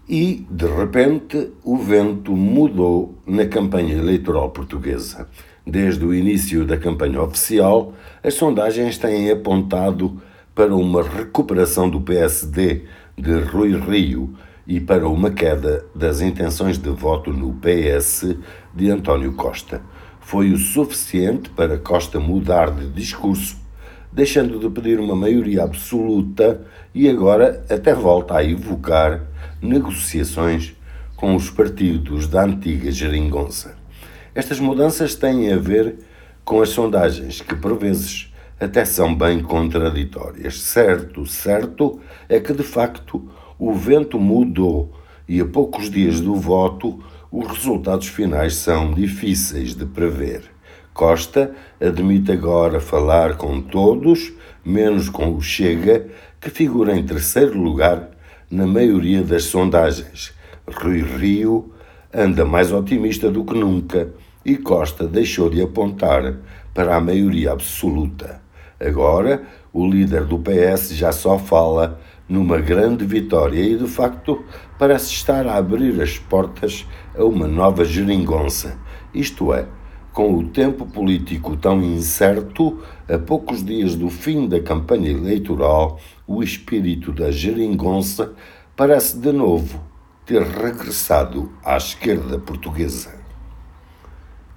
E, de repente, o vento mudou na campanha eleitoral portuguesa. Desde o início da campanha oficial, as sondagens têm apontado para uma recuperação do PSD de Rui Rio e para uma queda das intenções de voto no PS de António Costa. Foi o suficiente para Costa mudar de discurso, deixando de pedir uma maioria absoluta e agora até volta a evocar negociações com os partidos da antiga geringonça. Estas mudanças têm a ver com as sondagens, que por vezes até são bem contraditórias. Certo é que de facto o vento mudou e a poucos dias do voto os resultados finais são difíceis de prever. Costa admite agora falar com todos, menos com o Chega, que figura em terceiro lugar na maioria das sondagens. Rui Rio anda mais otimista do que nunca e Costa deixou de apontar para a maioria absoluta. Agora, o líder do PS já só fala numa grande vitória e, de facto, parece estar a abrir as portas a uma nova geringonça, isto é, com o tempo político tão incerto, a poucos dias do fim da campanha eleitoral, o espírito da geringonça parece de novo ter regressado à esquerda portuguesa.